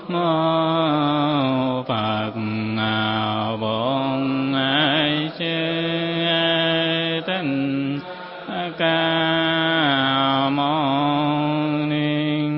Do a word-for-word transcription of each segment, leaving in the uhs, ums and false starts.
mô Phật. Bổn Sư Thích Ca Mâu Ni.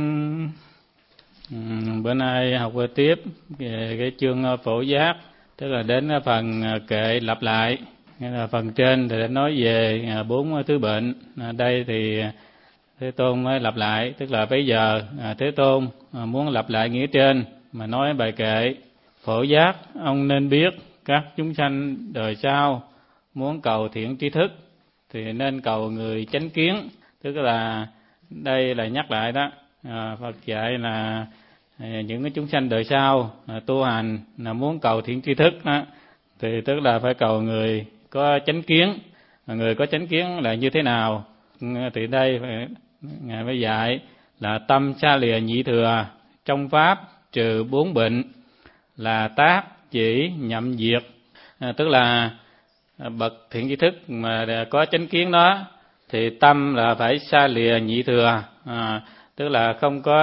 Bữa nay học tiếp về cái chương Phổ Giác, tức là đến cái phần kệ lặp lại. Nghĩa là phần trên thì đã nói về bốn thứ bệnh, đây thì Thế Tôn mới lặp lại, tức là bây giờ Thế Tôn muốn lặp lại nghĩa trên mà nói bài kệ Phổ Giác. Ông nên biết các chúng sanh đời sau muốn cầu thiện tri thức thì nên cầu người chánh kiến, tức là đây là nhắc lại đó, à, Phật dạy là những cái chúng sanh đời sau à, tu hành là muốn cầu thiện tri thức đó, thì tức là phải cầu người có chánh kiến. Người có chánh kiến là như thế nào? Thì đây Ngài mới dạy là tâm xa lìa nhị thừa, trong pháp trừ bốn bệnh, là tác chỉ nhậm diệt. À, tức là bậc thiện tri thức mà có chánh kiến đó thì tâm là phải xa lìa nhị thừa, à, tức là không có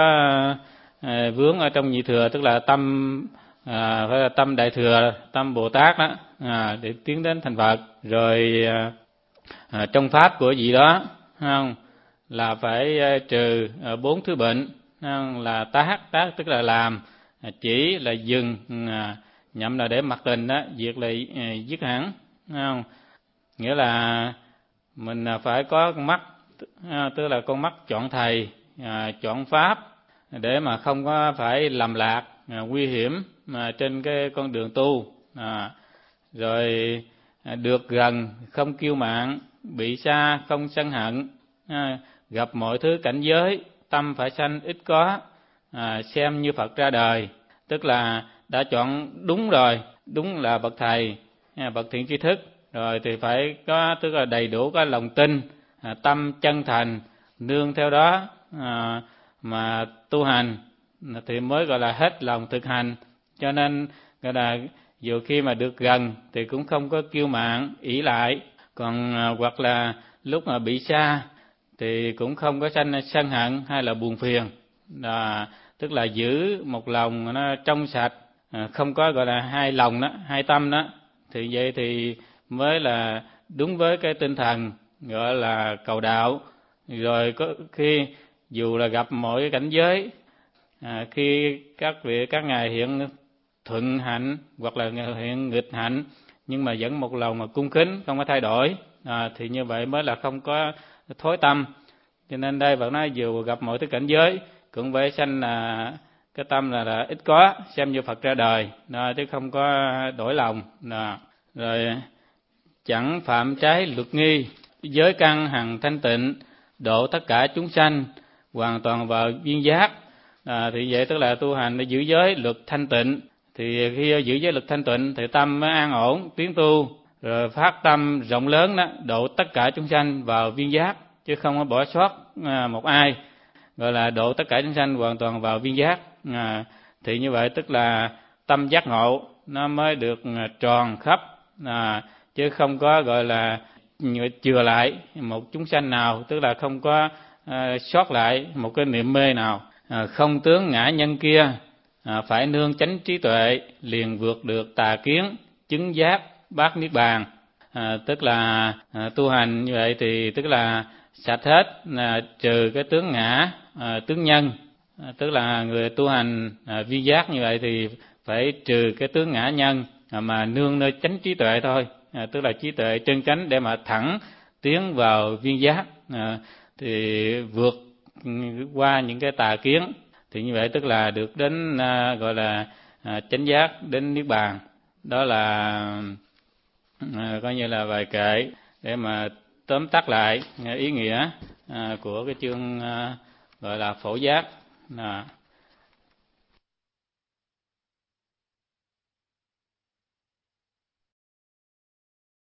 à, vướng ở trong nhị thừa, tức là tâm à, phải là tâm đại thừa, tâm Bồ Tát đó, à, để tiến đến thành Phật. Rồi à, à, trong pháp của vị đó không là phải trừ bốn thứ bệnh, không? Là tác tác tức là làm, chỉ là dừng, nhậm là để mặc tình đó, diệt là dứt hẳn, không? Nghĩa là mình phải có con mắt, tức là con mắt chọn thầy, chọn pháp, để mà không có phải lầm lạc, nguy hiểm mà trên cái con đường tu. À, rồi được gần không kiêu mạn, bị xa không sân hận, à, gặp mọi thứ cảnh giới tâm phải sanh ít có, à, xem như Phật ra đời, tức là đã chọn đúng rồi, đúng là bậc thầy, à, bậc thiện tri thức rồi thì phải có, tức là đầy đủ có lòng tin, à, tâm chân thành nương theo đó à, mà tu hành thì mới gọi là hết lòng thực hành. Cho nên gọi là dù khi mà được gần thì cũng không có kiêu mạn ỷ lại, còn à, hoặc là lúc mà bị xa thì cũng không có sanh sân hận hay là buồn phiền, à, tức là giữ một lòng nó trong sạch, à, không có gọi là hai lòng đó, hai tâm đó, thì vậy thì mới là đúng với cái tinh thần gọi là cầu đạo. Rồi có khi dù là gặp mọi cái cảnh giới, à, khi các vị các ngài hiện thuận hạnh hoặc là hiện nghịch hạnh, nhưng mà vẫn một lòng mà cung kính, không có thay đổi, à, thì như vậy mới là không có thối tâm. Cho nên đây Phật nói dù gặp mọi thứ cảnh giới cũng phải sanh là cái tâm là, là ít có, xem như Phật ra đời, đó, chứ không có đổi lòng. Đó. Rồi chẳng phạm trái luật nghi, giới căn hằng thanh tịnh, độ tất cả chúng sanh hoàn toàn vào viên giác. À, thì vậy tức là tu hành để giữ giới luật thanh tịnh, thì khi giữ giới luật thanh tịnh thì tâm mới an ổn tiến tu, rồi phát tâm rộng lớn đó, độ tất cả chúng sanh vào viên giác, chứ không có bỏ sót một ai, gọi là độ tất cả chúng sanh hoàn toàn vào viên giác. À, thì như vậy tức là tâm giác ngộ nó mới được tròn khắp, à, chứ không có gọi là chừa lại một chúng sanh nào, tức là không có à, sót lại một cái niệm mê nào. À, không tướng ngã nhân kia, à, phải nương chánh trí tuệ, liền vượt được tà kiến, chứng giác bát niết bàn. À, tức là à, tu hành như vậy thì tức là sạch hết, là trừ cái tướng ngã, à, tướng nhân, à, tức là người tu hành à, viên giác như vậy thì phải trừ cái tướng ngã nhân, à, mà nương nơi chánh trí tuệ thôi, à, tức là trí tuệ chân chánh để mà thẳng tiến vào viên giác, à, thì vượt qua những cái tà kiến, thì như vậy tức là được đến à, gọi là à, chánh giác, đến niết bàn. Đó là à, coi như là bài kệ để mà tóm tắt lại ý nghĩa à, của cái chương à, gọi là Phổ Giác. À.